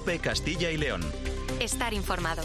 COPE Castilla y León. Estar informado.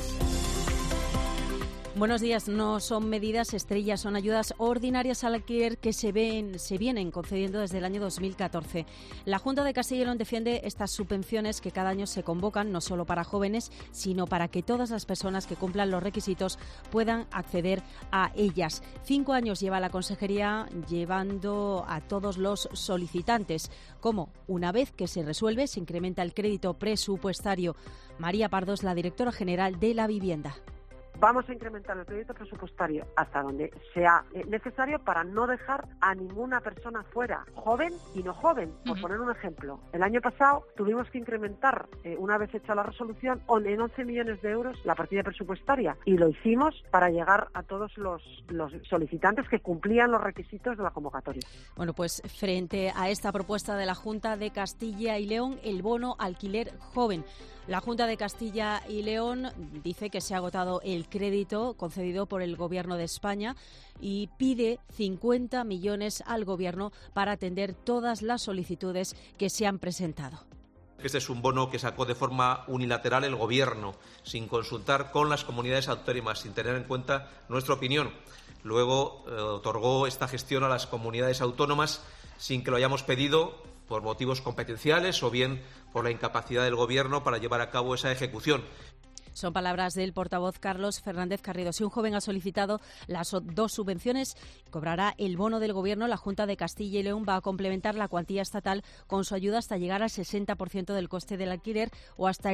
Buenos días. No son medidas estrellas, son ayudas ordinarias al alquiler que se vienen concediendo desde el año 2014. La Junta de Castilla y León defiende estas subvenciones que cada año se convocan, no solo para jóvenes, sino para que todas las personas que cumplan los requisitos puedan acceder a ellas. 5 años lleva la Consejería llevando a todos los solicitantes. Como una vez que se resuelve, se incrementa el crédito presupuestario. María Pardo es la directora general de la Vivienda. Vamos a incrementar el crédito presupuestario hasta donde sea necesario para no dejar a ninguna persona fuera, joven y no joven. Por poner un ejemplo, el año pasado tuvimos que incrementar, una vez hecha la resolución, en 11 millones de euros la partida presupuestaria, y lo hicimos para llegar a todos los solicitantes que cumplían los requisitos de la convocatoria. Bueno, pues frente a esta propuesta de la Junta de Castilla y León, el bono alquiler joven. La Junta de Castilla y León dice que se ha agotado el crédito concedido por el Gobierno de España y pide 50 millones al Gobierno para atender todas las solicitudes que se han presentado. Este es un bono que sacó de forma unilateral el Gobierno, sin consultar con las comunidades autónomas, sin tener en cuenta nuestra opinión. Luego otorgó esta gestión a las comunidades autónomas sin que lo hayamos pedido, por motivos competenciales o bien por la incapacidad del Gobierno para llevar a cabo esa ejecución. Son palabras del portavoz Carlos Fernández Carrido. Si un joven ha solicitado las 2 subvenciones, cobrará el bono del Gobierno. La Junta de Castilla y León va a complementar la cuantía estatal con su ayuda hasta llegar al 60% del coste del alquiler o hasta el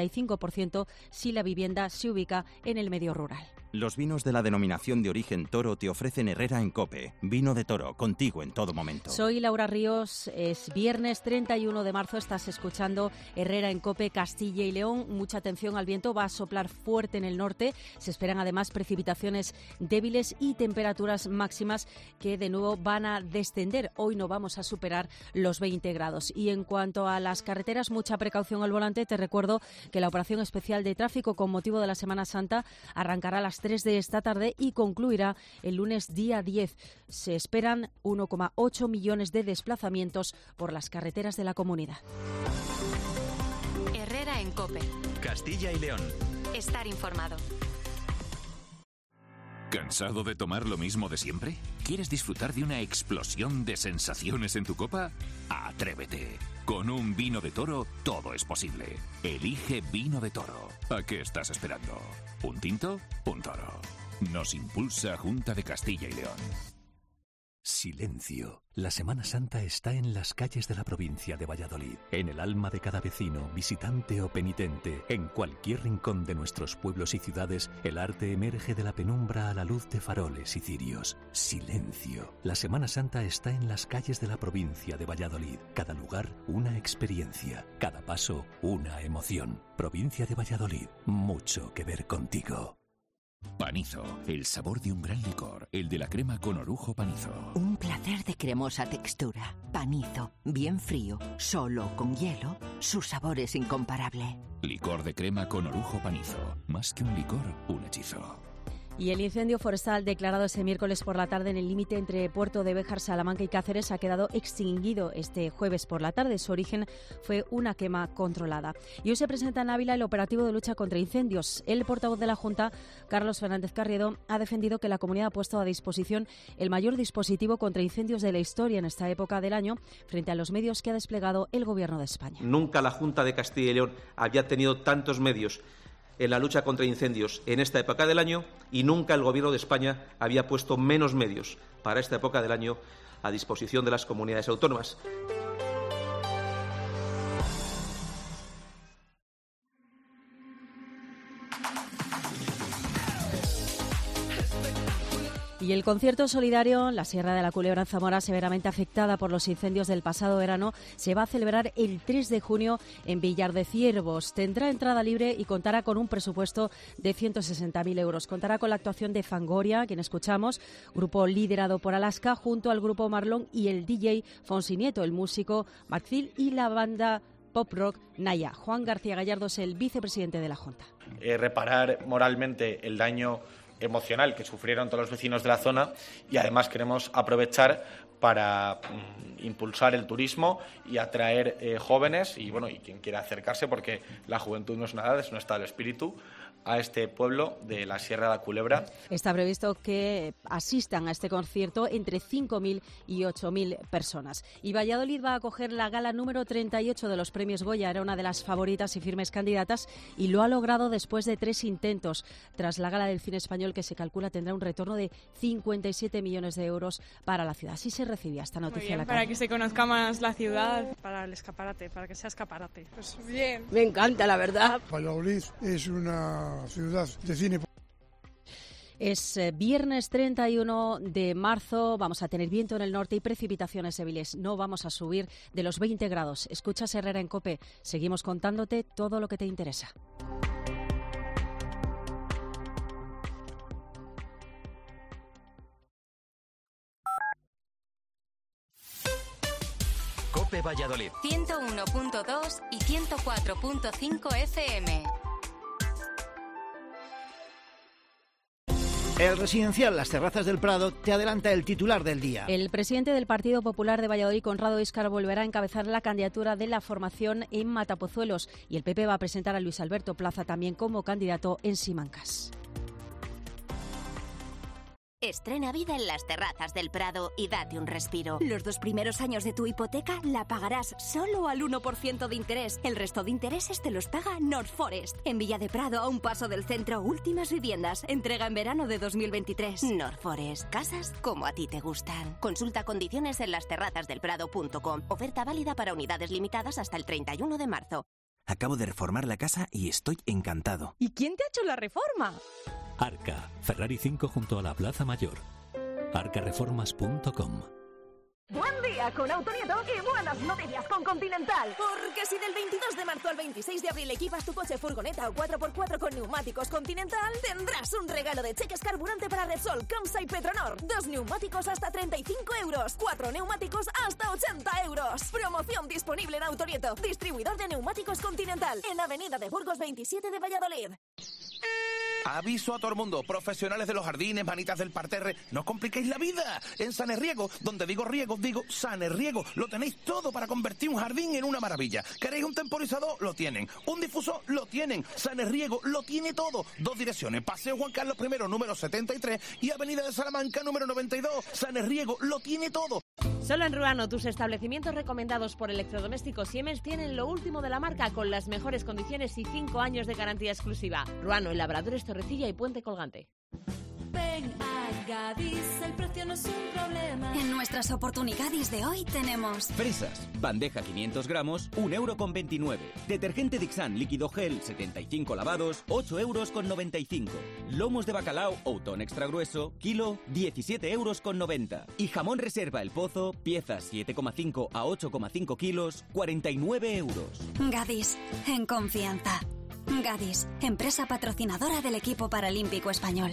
75% si la vivienda se ubica en el medio rural. Los vinos de la denominación de origen Toro te ofrecen Herrera en COPE. Vino de Toro, contigo en todo momento. Soy Laura Ríos. Es viernes 31 de marzo. Estás escuchando Herrera en COPE Castilla y León. Mucha atención al viento. Va a soplar fuerte en el norte. Se esperan además precipitaciones débiles y temperaturas máximas que de nuevo van a descender. Hoy no vamos a superar los 20 grados. Y en cuanto a las carreteras, mucha precaución al volante. Te recuerdo que la operación especial de tráfico con motivo de la Semana Santa arrancará a las 3 de esta tarde y concluirá el lunes día 10. Se esperan 1,8 millones de desplazamientos por las carreteras de la comunidad. Herrera en COPE. Castilla y León. Estar informado. ¿Cansado de tomar lo mismo de siempre? ¿Quieres disfrutar de una explosión de sensaciones en tu copa? ¡Atrévete! Con un vino de Toro todo es posible. Elige Vino de Toro. ¿A qué estás esperando? ¿Un tinto? Un toro. Nos impulsa Junta de Castilla y León. Silencio. La Semana Santa está en las calles de la provincia de Valladolid, en el alma de cada vecino, visitante o penitente. En cualquier rincón de nuestros pueblos y ciudades, el arte emerge de la penumbra a la luz de faroles y cirios. Silencio. La Semana Santa está en las calles de la provincia de Valladolid. Cada lugar, una experiencia. Cada paso, una emoción. Provincia de Valladolid, mucho que ver contigo. Panizo, el sabor de un gran licor, el de la crema con orujo Panizo. Un placer de cremosa textura. Panizo, bien frío, solo con hielo, su sabor es incomparable. Licor de crema con orujo Panizo. Más que un licor, un hechizo. Y el incendio forestal declarado ese miércoles por la tarde en el límite entre Puerto de Béjar, Salamanca y Cáceres ha quedado extinguido este jueves por la tarde. Su origen fue una quema controlada. Y hoy se presenta en Ávila el operativo de lucha contra incendios. El portavoz de la Junta, Carlos Fernández Carrido, ha defendido que la comunidad ha puesto a disposición el mayor dispositivo contra incendios de la historia en esta época del año frente a los medios que ha desplegado el Gobierno de España. Nunca la Junta de Castilla y León había tenido tantos medios en la lucha contra incendios en esta época del año y nunca el Gobierno de España había puesto menos medios para esta época del año a disposición de las comunidades autónomas. Y el concierto solidario, la Sierra de la Culebra en Zamora, severamente afectada por los incendios del pasado verano, se va a celebrar el 3 de junio en Villar de Ciervos. Tendrá entrada libre y contará con un presupuesto de 160.000 euros. Contará con la actuación de Fangoria, quien escuchamos, grupo liderado por Alaska, junto al grupo Marlon y el DJ Fonsi Nieto, el músico Maxil y la banda pop rock Naya. Juan García Gallardo es el vicepresidente de la Junta. Reparar moralmente el daño emocional que sufrieron todos los vecinos de la zona, y además queremos aprovechar para impulsar el turismo y atraer jóvenes y quien quiera acercarse, porque la juventud no es una edad, es un estado del espíritu, a este pueblo de la Sierra de la Culebra. Está previsto que asistan a este concierto entre 5.000 y 8.000 personas. Y Valladolid va a acoger la gala número 38 de los premios Goya. Era una de las favoritas y firmes candidatas y lo ha logrado después de 3 intentos. Tras la gala del cine español, que se calcula tendrá un retorno de 57 millones de euros para la ciudad. Así se recibía esta noticia. Muy bien, para que se conozca más la ciudad. Para el escaparate, para que sea escaparate. Pues bien. Me encanta, la verdad. Valladolid es una ciudad de cine. Es viernes 31 de marzo, vamos a tener viento en el norte y precipitaciones débiles. No vamos a subir de los 20 grados. Escuchas Herrera en COPE. Seguimos contándote todo lo que te interesa. COPE Valladolid. 101.2 y 104.5 FM. El residencial Las Terrazas del Prado te adelanta el titular del día. El presidente del Partido Popular de Valladolid, Conrado Íscar, volverá a encabezar la candidatura de la formación en Matapozuelos y el PP va a presentar a Luis Alberto Plaza también como candidato en Simancas. Estrena vida en Las Terrazas del Prado y date un respiro. Los 2 primeros años de tu hipoteca la pagarás solo al 1% de interés. El resto de intereses te los paga North Forest. En Villa de Prado, a un paso del centro, últimas viviendas. Entrega en verano de 2023. North Forest. Casas como a ti te gustan. Consulta condiciones en lasterrazasdelprado.com. Oferta válida para unidades limitadas hasta el 31 de marzo. Acabo de reformar la casa y estoy encantado. ¿Y quién te ha hecho la reforma? Arca, Ferrari 5 junto a la Plaza Mayor. arcareformas.com. Buen día con Autonieto y buenas noticias con Continental. Porque si del 22 de marzo al 26 de abril equipas tu coche furgoneta o 4x4 con neumáticos Continental, tendrás un regalo de cheques carburante para Repsol, Comsa y Petronor. 2 neumáticos hasta 35 euros. 4 neumáticos hasta 80 euros. Promoción disponible en Autonieto. Distribuidor de neumáticos Continental. En Avenida de Burgos 27 de Valladolid. Aviso a todo el mundo, profesionales de los jardines, manitas del parterre, no os compliquéis la vida. En Sanerriego, donde digo riego, digo Sanerriego, lo tenéis todo para convertir un jardín en una maravilla. ¿Queréis un temporizador? Lo tienen. ¿Un difusor? Lo tienen. Sanerriego lo tiene todo. 2 direcciones, Paseo Juan Carlos I, número 73 y Avenida de Salamanca, número 92. Sanerriego lo tiene todo. Solo en Ruano, tus establecimientos recomendados por Electrodomésticos Siemens tienen lo último de la marca con las mejores condiciones y 5 años de garantía exclusiva. Ruano, en Labradores, Torrecilla y Puente Colgante. Ven a Gadis, el precio no es un problema. En nuestras oportunidades de hoy tenemos fresas, bandeja 500 gramos, 1,29 €. Detergente Dixan líquido gel, 75 lavados, 8,95 €. Lomos de bacalao Outon extra grueso, kilo, 17,90 €. Y jamón reserva El Pozo, piezas 7,5 a 8,5 kilos, 49 €. Gadis, en confianza. Gadis, empresa patrocinadora del equipo paralímpico español.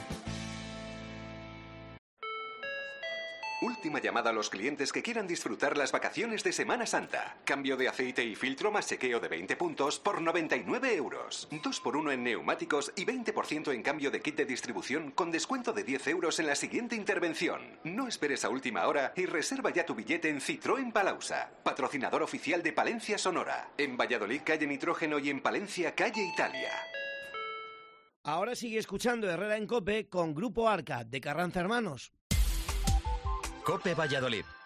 Última llamada a los clientes que quieran disfrutar las vacaciones de Semana Santa. Cambio de aceite y filtro más chequeo de 20 puntos por 99 €. 2x1 en neumáticos y 20% en cambio de kit de distribución con descuento de 10 € en la siguiente intervención. No esperes a última hora y reserva ya tu billete en Citroën Palausa, patrocinador oficial de Palencia Sonora. En Valladolid, calle Nitrógeno, y en Palencia, calle Italia. Ahora sigue escuchando Herrera en COPE con Grupo Arca de Carranza Hermanos. COPE Valladolid.